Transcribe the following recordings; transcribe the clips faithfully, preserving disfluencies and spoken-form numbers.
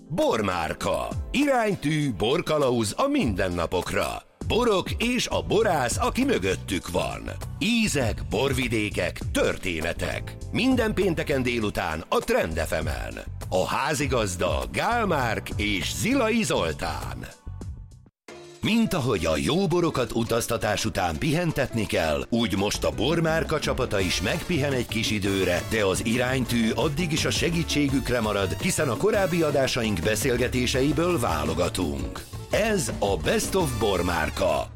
Bormárka. Iránytű, borkalauz a mindennapokra. Borok és a borász, aki mögöttük van. Ízek, borvidékek, történetek. Minden pénteken délután a Trend ef emen. A házigazda Gál Márk és Zilai Zoltán. Mint ahogy a jó borokat utaztatás után pihentetni kell, úgy most a Bormárka csapata is megpihen egy kis időre, de az iránytű addig is a segítségükre marad, hiszen a korábbi adásaink beszélgetéseiből válogatunk. Ez a Best of Bormárka.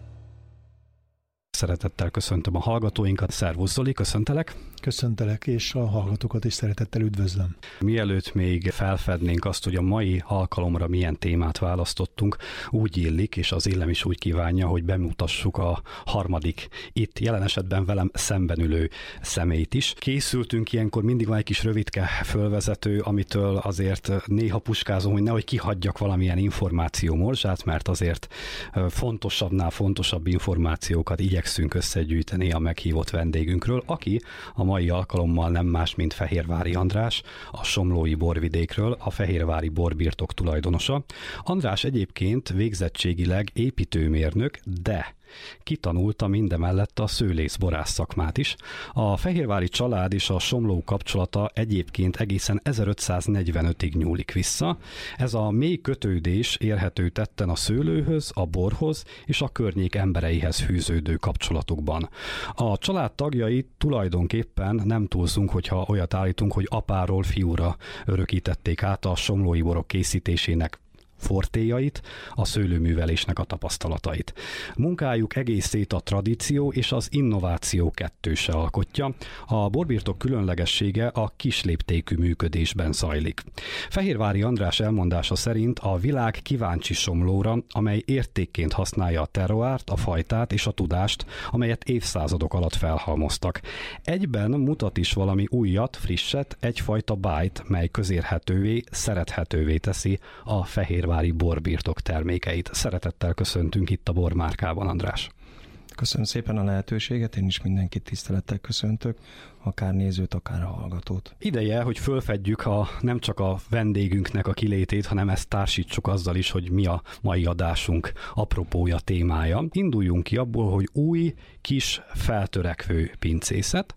Szeretettel köszöntöm a hallgatóinkat. Szervusz Zoli, köszöntelek. Köszöntelek, és a hallgatókat is szeretettel üdvözlöm. Mielőtt még felfednénk azt, hogy a mai alkalomra milyen témát választottunk, úgy illik, és az illem is úgy kívánja, hogy bemutassuk a harmadik, itt jelen esetben velem szemben ülő személyt is. Készültünk, ilyenkor mindig van egy kis rövidke fölvezető, amitől azért néha puskázom, hogy nehogy kihagyjak valamilyen információ morzsát, mert azért fontosabbnál fontosabb információkat igyekszünk összegyűjteni a meghívott vendégünkről, aki a mai alkalommal nem más, mint Fehérvári András, a somlói borvidékről, a Fehérvári borbirtok tulajdonosa. András egyébként végzettségileg építőmérnök, de kitanulta mindemellett a szőlészborász szakmát is. A fehérvári család és a somló kapcsolata egyébként egészen ezerötszáznegyvenötig nyúlik vissza. Ez a mély kötődés érhető tetten a szőlőhöz, a borhoz és a környék embereihez fűződő kapcsolatokban. A család tagjai tulajdonképpen nem túlzunk, hogyha olyat állítunk, hogy apáról fiúra örökítették át a somlói borok készítésének fortéjait, a szőlőművelésnek a tapasztalatait. Munkájuk egészét a tradíció és az innováció kettőse alkotja. A borbirtok különlegessége a kisléptékű működésben zajlik. Fehérvári András elmondása szerint a világ kíváncsi somlóra, amely értékként használja a terroárt, a fajtát és a tudást, amelyet évszázadok alatt felhalmoztak. Egyben mutat is valami újat, frisset, egyfajta bájt, mely közérhetővé, szerethetővé teszi a fehér Vári borbirtok termékeit. Szeretettel köszöntünk itt a Bormárkában, András. Köszönöm szépen a lehetőséget, én is mindenkit tisztelettel köszöntök, akár nézőt, akár a hallgatót. Ideje, hogy fölfedjük a, nem csak a vendégünknek a kilétét, hanem ezt társítsuk azzal is, hogy mi a mai adásunk apropója, témája. Induljunk ki abból, hogy új, kis, feltörekvő pincészet,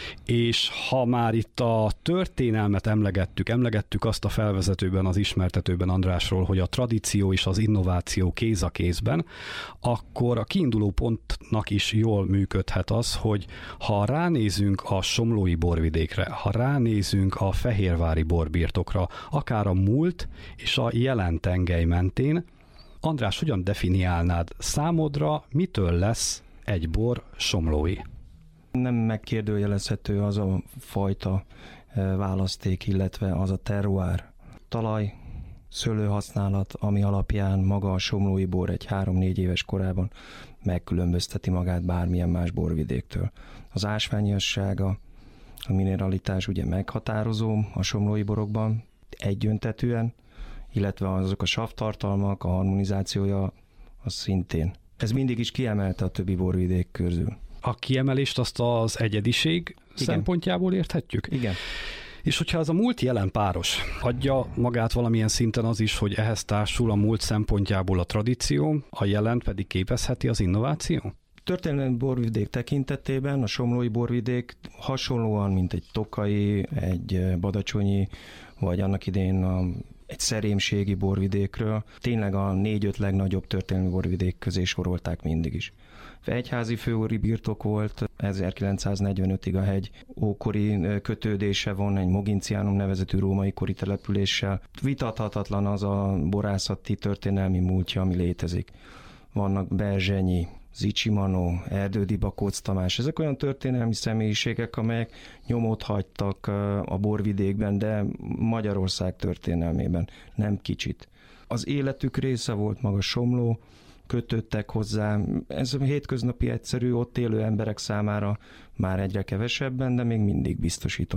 és ha már itt a történelmet emlegettük, emlegettük azt a felvezetőben, az ismertetőben Andrásról, hogy a tradíció és az innováció kéz a kézben, akkor a kiinduló pontnak is jól működhet az, hogy ha ránézünk a somlói borvidékre, ha ránézünk a fehérvári borbirtokra, akár a múlt és a jelen tengely mentén, András, hogyan definiálnád számodra, mitől lesz egy bor somlói? Nem megkérdőjelezhető az a fajta választék, illetve az a terroár. Talaj, szőlőhasználat, ami alapján maga a somlói bor egy három-négy éves korában megkülönbözteti magát bármilyen más borvidéktől. Az ásványiassága, a mineralitás ugye meghatározó a somlói borokban egyöntetűen, illetve azok a savtartalmak, a harmonizációja az szintén. Ez mindig is kiemelte a többi borvidék közül. A kiemelést azt az egyediség Igen. szempontjából érthetjük? Igen. És hogyha ez a múlt-jelen páros, adja magát valamilyen szinten az is, hogy ehhez társul a múlt szempontjából a tradíció, a jelent pedig képezheti az innováció? Történelmi borvidék tekintetében a somlói borvidék hasonlóan, mint egy tokai, egy badacsonyi, vagy annak idején a, egy szerémségi borvidékről, tényleg a négy-öt legnagyobb történelmi borvidék közé sorolták mindig is. Egyházi főúri birtok volt, ezerkilencszáznegyvenötig a hegy ókori kötődése van egy Mogincianum nevezetű római kori településsel. Vitathatatlan az a borászati történelmi múltja, ami létezik. Vannak Berzsenyi, Zichy Manó, Erdődy Bakóc Tamás, ezek olyan történelmi személyiségek, amelyek nyomot hagytak a borvidékben, de Magyarország történelmében nem kicsit. Az életük része volt maga Somló, kötöttek hozzá. Ez a hétköznapi egyszerű, ott élő emberek számára már egyre kevesebben, de még mindig biztosított.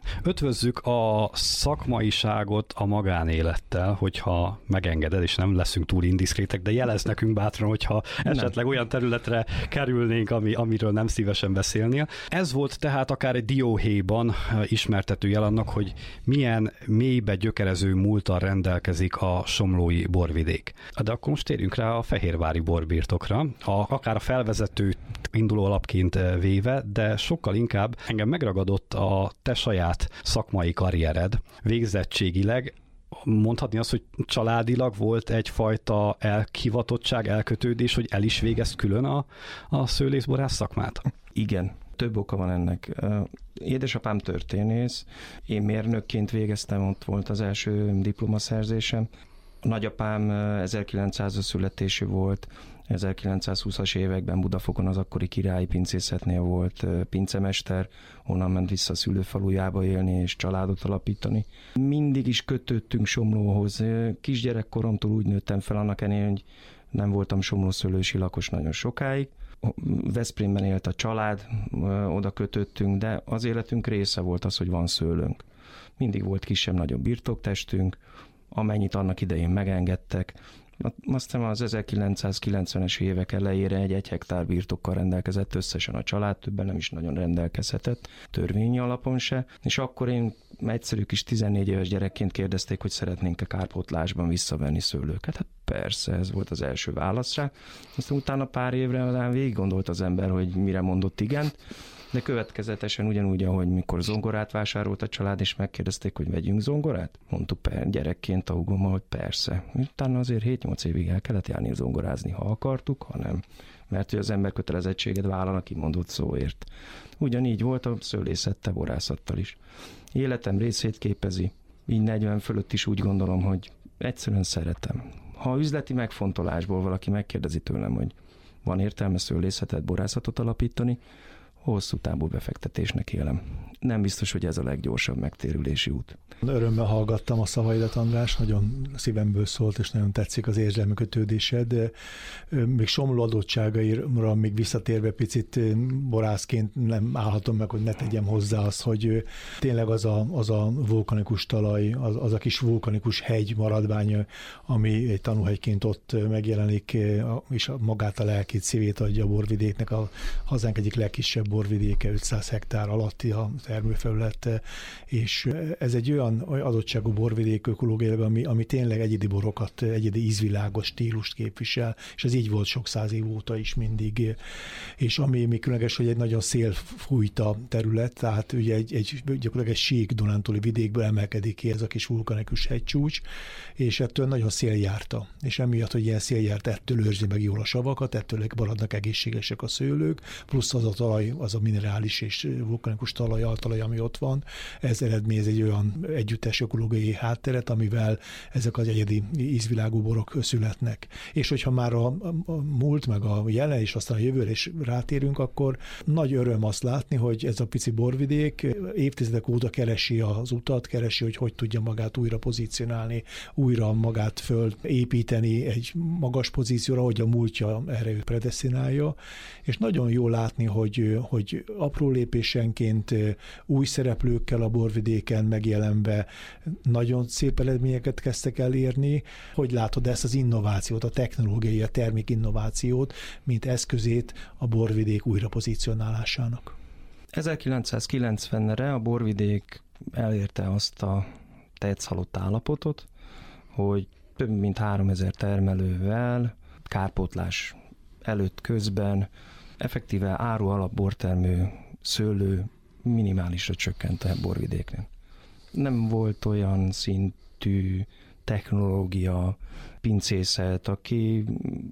Ötvözzük a szakmaiságot a magánélettel, hogyha megengeded, és nem leszünk túl indiszkrétek, de jelez nekünk bátran, hogyha esetleg nem. olyan területre kerülnénk, ami, amiről nem szívesen beszélnél. Ez volt tehát akár egy dióhéjban ismertetőjel annak, hogy milyen mélybe gyökerező múlttal rendelkezik a somlói borvidék. De akkor most térjünk rá a fehérvári borbirtokra, a, akár a felvezető induló alapként véve, de sokkal inkább engem megragadott a te saját szakmai karriered. Végzettségileg mondhatni azt, hogy családilag volt egyfajta elhivatottság, elkötődés, hogy el is végezt külön a, a szőlészborász szakmát? Igen. Több oka van ennek. Édesapám történész, én mérnökként végeztem, ott volt az első diplomaszerzésem. A nagyapám ezerkilencszázas születésű volt, ezerkilencszázhúszas években Budafokon az akkori királyi pincészetnél volt pincemester, onnan ment vissza a szülőfalujába élni és családot alapítani. Mindig is kötődtünk Somlóhoz. Kisgyerekkoromtól úgy nőttem fel, annak ellenére, hogy nem voltam somlószőlősi lakos nagyon sokáig. Veszprémben élt a család, oda kötöttünk, de az életünk része volt az, hogy van szőlőnk. Mindig volt kisebb-nagyobb birtoktestünk, amennyit annak idején megengedtek. Aztán az ezerkilencszázkilencvenes évek elejére egy egy hektár birtokkal rendelkezett összesen a család, többen nem is nagyon rendelkezhetett, törvényi alapon se, és akkor én egyszerű kis tizennégy éves gyerekként kérdezték, hogy szeretnénk-e kárpótlásban visszavenni szőlőket. Hát persze, ez volt az első válasz rá. Aztán utána pár évre végig gondolt az ember, hogy mire mondott igent, de következetesen ugyanúgy, ahogy mikor zongorát vásárolt a család, és megkérdezték, hogy vegyünk zongorát? Mondtuk per, gyerekként a húgommal, hogy persze. Utána azért hét-nyolc évig el kellett járni zongorázni, ha akartuk, ha nem. Mert hogy az ember kötelezettséget vállal a kimondott szóért. Ugyanígy volt a szőlészettel, borászattal is. Életem részét képezi. Így negyven fölött is úgy gondolom, hogy egyszerűen szeretem. Ha üzleti megfontolásból valaki megkérdezi tőlem, hogy van értelme szőlészetet, borászatot alapítani, hosszú távú befektetésnek élem. Nem biztos, hogy ez a leggyorsabb megtérülési út. Örömmel hallgattam a szavaidat, András, nagyon szívemből szólt, és nagyon tetszik az érzelmi kötődésed, de még Somló adottságaira még visszatérve picit borászként nem állhatom meg, hogy ne tegyem hozzá azt, hogy tényleg az a, az a vulkanikus talaj, az, az a kis vulkanikus hegy maradvány, ami egy tanúhegyként ott megjelenik, és magát a lelkét, szívét adja a borvidéknek, a hazánk egyik legkisebb borvidéke, ötszáz hektár alatti a termőfelület, és ez egy olyan adottságú borvidék ökológiailag, ami, ami tényleg egyedi borokat, egyedi ízvilágos stílust képvisel, és ez így volt sok száz év óta is mindig. És ami még különleges, hogy egy nagyon szélfújta terület, tehát ugye egy, egy gyakorlatilag egy sík dunántúli vidékből emelkedik ki ez a kis vulkanikus hegycsúcs, és ettől nagyon széljárta. És emiatt, hogy ilyen széljárt, ettől őrzi meg jól a savakat, ettől maradnak egészségesek a szőlők, plusz az a talaj, az a minerális és vulkanikus talaj, altalaj, ami ott van, ez eredményez egy olyan együttes ökológiai hátteret, amivel ezek az egyedi ízvilágú borok születnek. És hogyha már a, a múlt, meg a jelen, és aztán a jövőre is rátérünk, akkor nagy öröm azt látni, hogy ez a pici borvidék évtizedek óta keresi az utat, keresi, hogy hogy tudja magát újra pozícionálni, újra magát fölépíteni egy magas pozícióra, hogy a múltja erre ő predesztinálja, és nagyon jó látni, hogy, hogy apró lépésenként új szereplőkkel a borvidéken megjelenve nagyon szép eredményeket kezdtek elérni. Hogy látod ezt az innovációt, a technológiai, a termékinnovációt, mint eszközét a borvidék újrapozícionálásának? ezerkilencszázkilencvenre a borvidék elérte azt a tetszhalott állapotot, hogy több mint háromezer termelővel kárpótlás előtt közben effektíve áru alap bortermő szőlő minimálisra csökkent a borvidéken. Nem volt olyan szintű technológia, pincészet, aki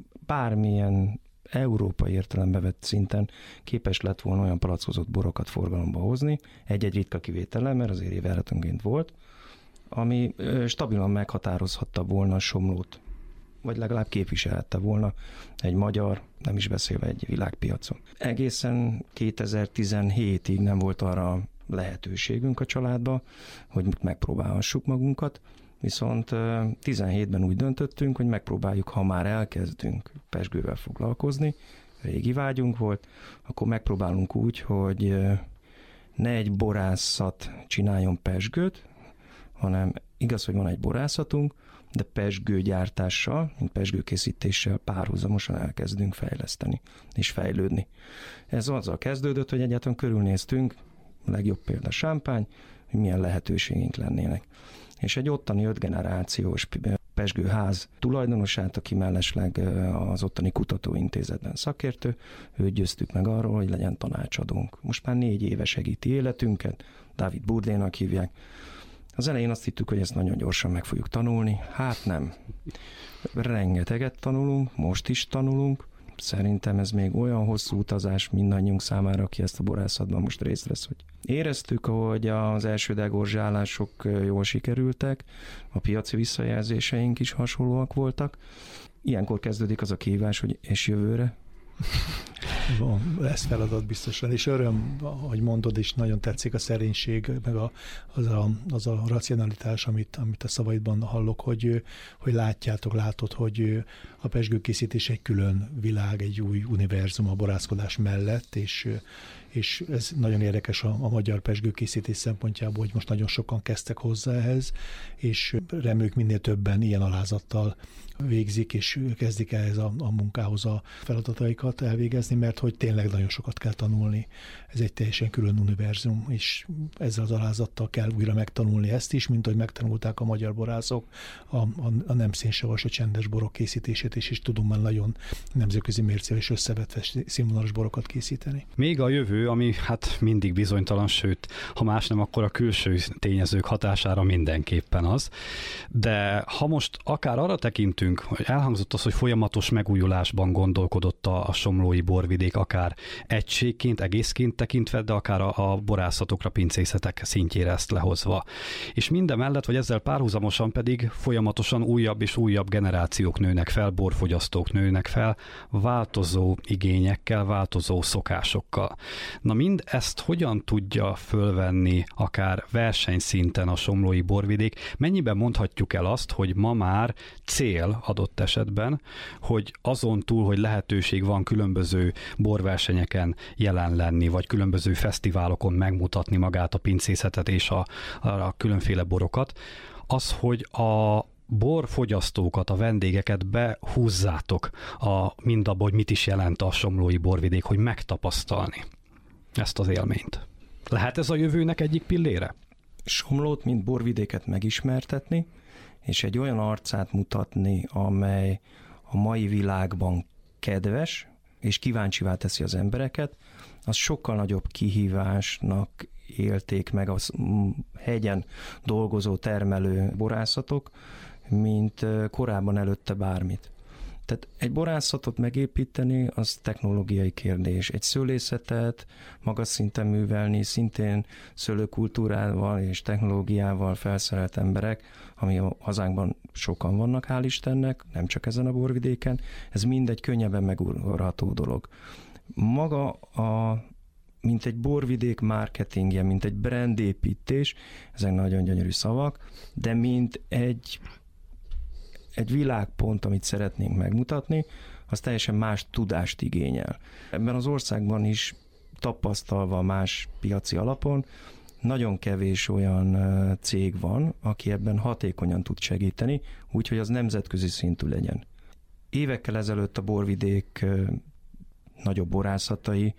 bármilyen európai értelembe vett szinten képes lett volna olyan palackozott borokat forgalomba hozni, egy-egy ritka kivétellel, mert azért évjáratonként volt, ami stabilan meghatározhatta volna Somlót, vagy legalább képviselhette volna egy magyar, nem is beszélve egy világpiacon. Egészen kétezer-tizenhétig nem volt arra lehetőségünk a családba, hogy megpróbálhassuk magunkat, viszont tizenhétben úgy döntöttünk, hogy megpróbáljuk, ha már elkezdünk pezsgővel foglalkozni, régi vágyunk volt, akkor megpróbálunk úgy, hogy ne egy borászat csináljon pezsgőt, hanem igaz, hogy van egy borászatunk, de pezsgőgyártással, mint pezsgőkészítéssel párhuzamosan elkezdünk fejleszteni és fejlődni. Ez azzal kezdődött, hogy egyáltalán körülnéztünk, a legjobb példa Champagne, hogy milyen lehetőségeink lennének. És egy ottani öt generációs pezsgőház tulajdonosát, aki mellesleg az ottani kutatóintézetben szakértő, őt győztük meg arról, hogy legyen tanácsadónk. Most már négy éve segíti életünket, Dávid Burdénak hívják. Az elején azt hittük, hogy ezt nagyon gyorsan meg fogjuk tanulni. Hát nem. Rengeteget tanulunk, most is tanulunk. Szerintem ez még olyan hosszú utazás mindannyiunk számára, aki ezt a borászatban most részt vesz, hogy éreztük, hogy az első degorzsálások jól sikerültek, a piaci visszajelzéseink is hasonlóak voltak. Ilyenkor kezdődik az a kihívás, hogy és jövőre? Van, ez feladat biztosan, és öröm, hogy mondod, és nagyon tetszik a szerénység, meg a, az, a, az a racionalitás, amit, amit a szavaidban hallok, hogy, hogy látjátok, látod, hogy a pezsgőkészítés egy külön világ, egy új univerzum a borászkodás mellett, és, és ez nagyon érdekes a, a magyar pezsgőkészítés szempontjából, hogy most nagyon sokan kezdtek hozzá ehhez, és reméljük minél többen ilyen alázattal végzik, és kezdik ehhez a, a munkához a feladataikat elvégezni, mert hogy tényleg nagyon sokat kell tanulni. Ez egy teljesen külön univerzum, és ezzel az alázattal kell újra megtanulni ezt is, mint hogy megtanulták a magyar borászok a, a, a nem szénsavas, a csendes borok készítését, és is tudunk már nagyon nemzetközi mércével és összevetve színvonalas borokat készíteni. Még a jövő, ami hát mindig bizonytalan, sőt, ha más nem, akkor a külső tényezők hatására mindenképpen az. De ha most akár arra tekintünk, hogy elhangzott az, hogy folyamatos megújulásban gondolkodott a, a somlói borvidék, akár egységként, egészként tekintve, de akár a, a borászatokra, pincészetek szintjére ezt lehozva. És mindemellett, vagy ezzel párhuzamosan pedig folyamatosan újabb és újabb generációk nőnek fel, borfogyasztók nőnek fel, változó igényekkel, változó szokásokkal. Na mind ezt hogyan tudja fölvenni akár versenyszinten a somlói borvidék? Mennyiben mondhatjuk el azt, hogy ma már cél adott esetben, hogy azon túl, hogy lehetőség van különböző borversenyeken jelen lenni, vagy különböző fesztiválokon megmutatni magát a pincészetet és a, a különféle borokat, az, hogy a borfogyasztókat, a vendégeket behúzzátok a, mindabba, hogy mit is jelent a somlói borvidék, hogy megtapasztalni ezt az élményt. Lehet ez a jövőnek egyik pillére? Somlót, mint borvidéket megismertetni, és egy olyan arcát mutatni, amely a mai világban kedves, és kíváncsivá teszi az embereket, az sokkal nagyobb kihívásnak élték meg a hegyen dolgozó termelő borászatok, mint korábban előtte bármit. Tehát egy borászatot megépíteni, az technológiai kérdés. Egy szőlészetet magas szinten művelni, szintén szőlőkultúrával és technológiával felszerelt emberek, ami a hazánkban sokan vannak, hál' Istennek, nem csak ezen a borvidéken, ez mind egy könnyebben megugorható dolog. Maga a mint egy borvidék marketingje, mint egy brandépítés, ezek nagyon gyönyörű szavak, de mint egy egy világpont, amit szeretnénk megmutatni, az teljesen más tudást igényel. Ebben az országban is tapasztalva más piaci alapon, nagyon kevés olyan cég van, aki ebben hatékonyan tud segíteni, úgyhogy az nemzetközi szintű legyen. Évekkel ezelőtt a borvidék nagyobb borászatai,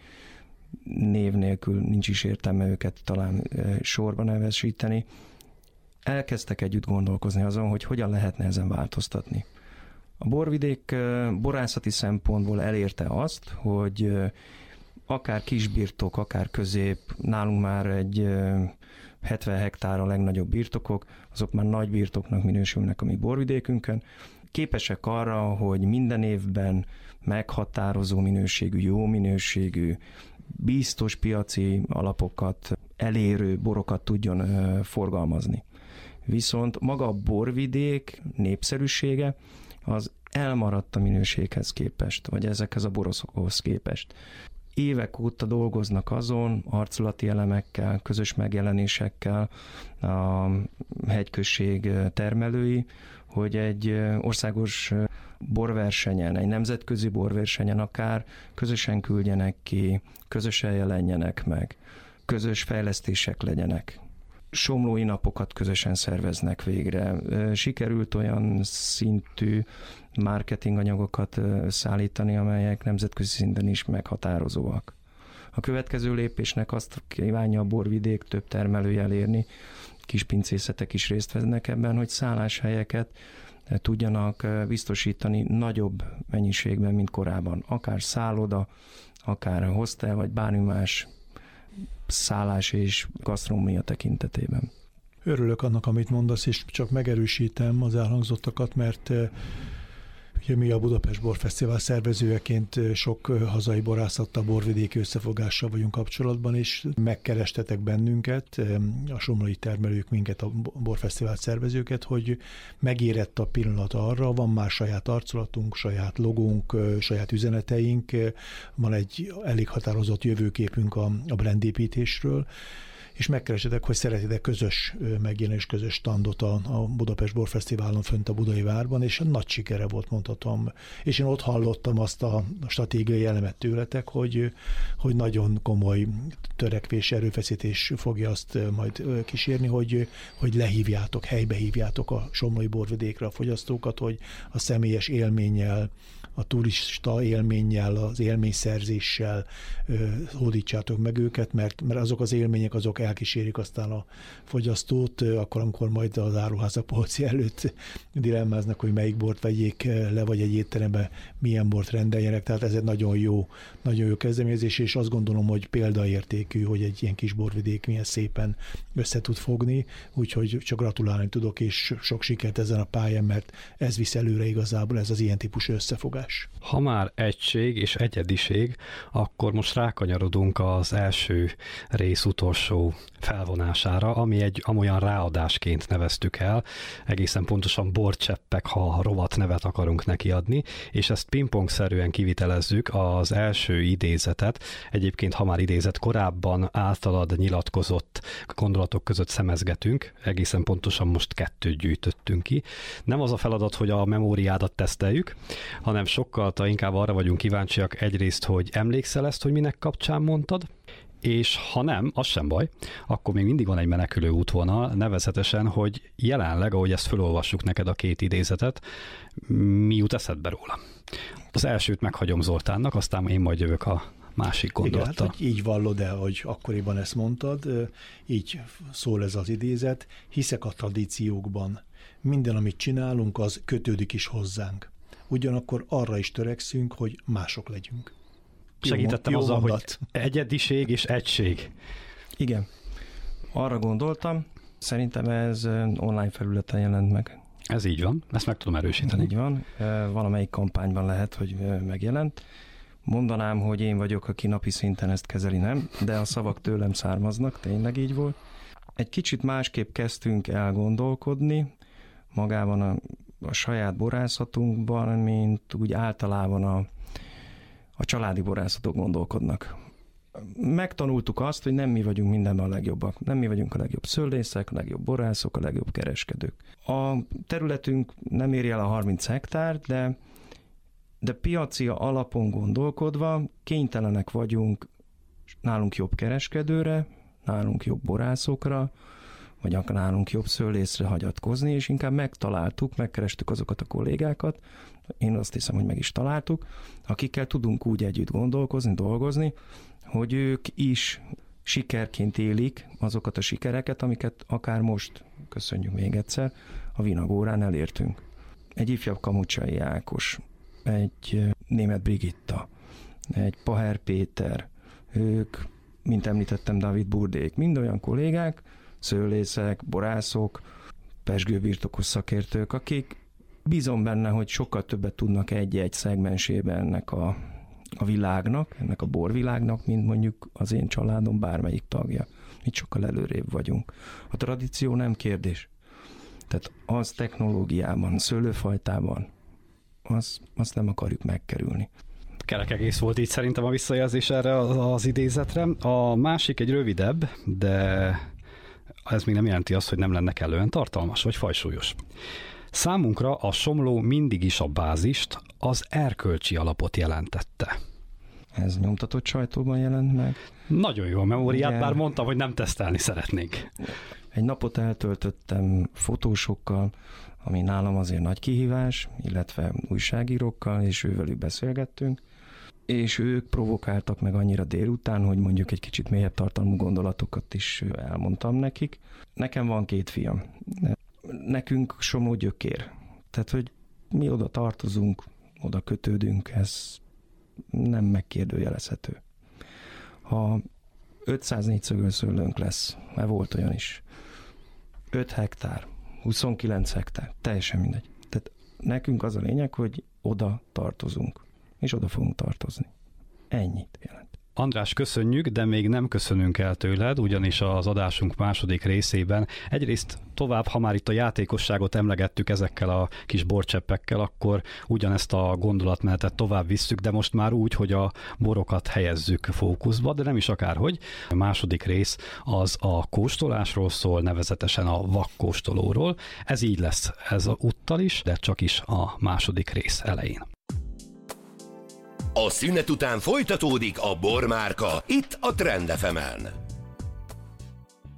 név nélkül nincs is értelme őket talán sorba nevesíteni, elkezdtek együtt gondolkozni azon, hogy hogyan lehetne ezen változtatni. A borvidék borászati szempontból elérte azt, hogy akár kisbirtok, akár közép, nálunk már egy hetven hektár a legnagyobb birtokok, azok már nagy birtoknak minősülnek a mi borvidékünkön, képesek arra, hogy minden évben meghatározó minőségű, jó minőségű, biztos piaci alapokat elérő borokat tudjon forgalmazni. Viszont maga a borvidék népszerűsége az elmaradt a minőséghez képest, vagy ezekhez a borokhoz képest. Évek óta dolgoznak azon, arculati elemekkel, közös megjelenésekkel a hegyközség termelői, hogy egy országos borversenyen, egy nemzetközi borversenyen akár közösen küldjenek ki, közösen jelenjenek meg. közös fejlesztések legyenek. Somlói napokat közösen szerveznek végre. Sikerült olyan szintű marketinganyagokat szállítani, amelyek nemzetközi szinten is meghatározóak. A következő lépésnek azt kívánja a borvidék több termelője elérni, kispincészetek is részt vesznek ebben, hogy szálláshelyeket tudjanak biztosítani nagyobb mennyiségben, mint korábban. Akár szálloda, akár hostel, vagy bármi más szállás és gasztronómia tekintetében. Örülök annak, amit mondasz, és csak megerősítem az elhangzottakat, mert ugye mi a Budapest Borfesztivál szervezőjeként sok hazai borászattal, borvidéki összefogással vagyunk kapcsolatban, és megkerestetek bennünket, a somlói termelők minket, a Borfesztivál szervezőket, hogy megérett a pillanat arra, van már saját arculatunk, saját logónk, saját üzeneteink, van egy elég határozott jövőképünk a, a brandépítésről, és megkeresetek, hogy szeretitek közös megjelenés, közös standot a, a Budapest Borfesztiválon fönt a Budai Várban, és nagy sikere volt, mondhatom. És én ott hallottam azt a stratégiai elemet tőletek, hogy, hogy nagyon komoly törekvés, erőfeszítés fogja azt majd kísérni, hogy, hogy lehívjátok, helybe hívjátok a somlói borvidékre a fogyasztókat, hogy a személyes élménnyel, a turista élménnyel, az élményszerzéssel ö, hódítsátok meg őket, mert, mert azok az élmények, azok elkísérik aztán a fogyasztót, ö, akkor, amikor majd az áruházak polci előtt dilemmáznak, hogy melyik bort vegyék le, vagy egy étterembe milyen bort rendeljenek. Tehát ez egy nagyon jó, nagyon jó kezdeményezés, és azt gondolom, hogy példaértékű, hogy egy ilyen kis borvidék milyen szépen össze tud fogni, úgyhogy csak gratulálni tudok, és sok sikert ezen a pályán, mert ez visz előre igazából, ez az ilyen típusú összefogás. Ha már egység és egyediség, akkor most rákanyarodunk az első rész utolsó felvonására, ami egy amolyan ráadásként neveztük el, egészen pontosan borcseppek, ha rovat nevet akarunk neki adni, és ezt pingpongszerűen kivitelezzük az első idézetet. Egyébként, ha már idézet, korábban általad nyilatkozott gondolatok között szemezgetünk, egészen pontosan most kettőt gyűjtöttünk ki. Nem az a feladat, hogy a memóriádat teszteljük, hanem sokkal inkább arra vagyunk kíváncsiak egyrészt, hogy emlékszel ezt, hogy minek kapcsán mondtad, és ha nem, az sem baj, akkor még mindig van egy menekülő útvonal, nevezetesen, hogy jelenleg, ahogy ezt felolvassuk neked a két idézetet, mi jut eszedbe róla. Az elsőt meghagyom Zoltánnak, aztán én majd jövök a másik gondolattal. Igen, hát, hogy így vallod el, hogy akkoriban ezt mondtad, így szól ez az idézet, hiszek a tradíciókban. Minden, amit csinálunk, az kötődik is hozzánk. Ugyanakkor arra is törekszünk, hogy mások legyünk. Segítettem jó azzal, mondat. Hogy egyediség és egység. Igen. Arra gondoltam, szerintem ez online felületen jelent meg. Ez így van, ezt meg tudom erősíteni. Így van, valamelyik kampányban lehet, hogy megjelent. Mondanám, hogy én vagyok, aki napi szinten ezt kezeli, nem, de a szavak tőlem származnak, tényleg így volt. Egy kicsit másképp kezdtünk el gondolkodni magában a a saját borászatunkban, mint úgy általában a, a családi borászatok gondolkodnak. Megtanultuk azt, hogy nem mi vagyunk mindenben a legjobbak. Nem mi vagyunk a legjobb szőlészek, a legjobb borászok, a legjobb kereskedők. A területünk nem éri el a harminc hektárt, de, de piaci alapon gondolkodva kénytelenek vagyunk nálunk jobb kereskedőre, nálunk jobb borászokra, vagy akár nálunk jobb szőlészre hagyatkozni, és inkább megtaláltuk, megkerestük azokat a kollégákat, én azt hiszem, hogy meg is találtuk, akikkel tudunk úgy együtt gondolkozni, dolgozni, hogy ők is sikerként élik azokat a sikereket, amiket akár most, köszönjük még egyszer, a Vinagórán elértünk. Egy ifjabb Kamucsai Ákos, egy német Brigitta, egy Paher Péter, ők, mint említettem, Dávid Burdék, mind olyan kollégák, szőlészek, borászok, pezsgőbirtokos szakértők, akik bízom benne, hogy sokkal többet tudnak egy-egy szegmensében ennek a, a világnak, ennek a borvilágnak, mint mondjuk az én családom bármelyik tagja. Mi sokkal előrébb vagyunk. A tradíció nem kérdés. Tehát az technológiában, szőlőfajtában, az, azt nem akarjuk megkerülni. Kerek egész volt így szerintem a visszajelzés erre az idézetre. A másik egy rövidebb, de ez még nem jelenti azt, hogy nem lenne kellően tartalmas vagy fajsúlyos. Számunkra a somló mindig is a bázist, az erkölcsi alapot jelentette. ez nyomtatott sajtóban jelent meg. Nagyon jó a memóriát, Igen. bár mondtam, hogy nem tesztelni szeretnénk. Egy napot eltöltöttem fotósokkal, ami nálam azért nagy kihívás, illetve újságírókkal, és ővelük beszélgettünk, és ők provokáltak meg annyira délután, hogy mondjuk egy kicsit mélyebb tartalmú gondolatokat is elmondtam nekik. Nekem van két fiam. Nekünk Somló gyökér. Tehát, hogy mi oda tartozunk, oda kötődünk, ez nem megkérdőjelezhető. Ha ötszáznégy szögölszőlőnk lesz, mert volt olyan is, öt hektár, huszonkilenc hektár, teljesen mindegy. Tehát nekünk az a lényeg, hogy oda tartozunk, és oda fogunk tartozni. Ennyit jelent. András, köszönjük, de még nem köszönünk el tőled, ugyanis az adásunk második részében egyrészt tovább, ha már itt a játékosságot emlegettük ezekkel a kis borcseppekkel, akkor ugyanezt a gondolatmenetet tovább visszük, de most már úgy, hogy a borokat helyezzük fókuszba, de nem is akárhogy. A második rész az a kóstolásról szól, nevezetesen a vakkóstolóról. Ez így lesz ez a úttal is, de csak is a második rész elején. A szünet után folytatódik a Bormárka, itt a Trend ef emen.